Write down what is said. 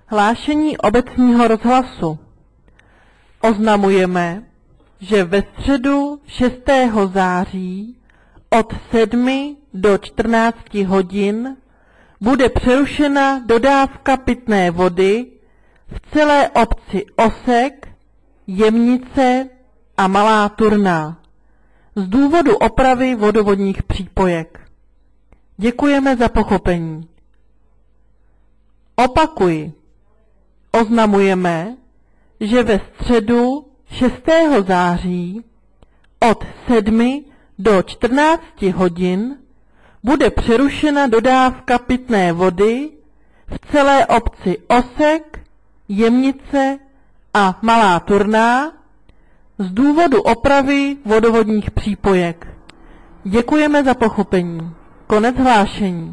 Hlášení obecního rozhlasu. Oznamujeme, že ve středu 6. září od 7 do 14 hodin bude přerušena dodávka pitné vody v celé obci Osek, Jemnice a Malá Turná z důvodu opravy vodovodních přípojek. Děkujeme za pochopení. Opakuji, oznamujeme, že ve středu 6. září od 7 do 14 hodin bude přerušena dodávka pitné vody v celé obci Osek, Jemnice a Malá Turná z důvodu opravy vodovodních přípojek. Děkujeme za pochopení. Konec hlášení.